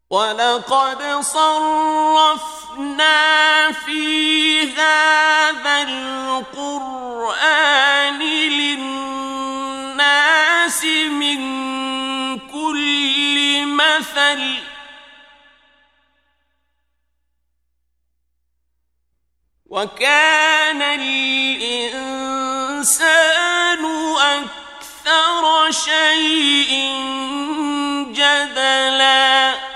وَلَقَدْ صَرَّفْنَا فِي هَذَا الْقُرْآنِ لِلنَّاسِ مِنْ كُلِّ مَثَلٍ وَكَانَ الْإِنسَانُ أَكْثَرَ شَيْءٍ جَدَلًا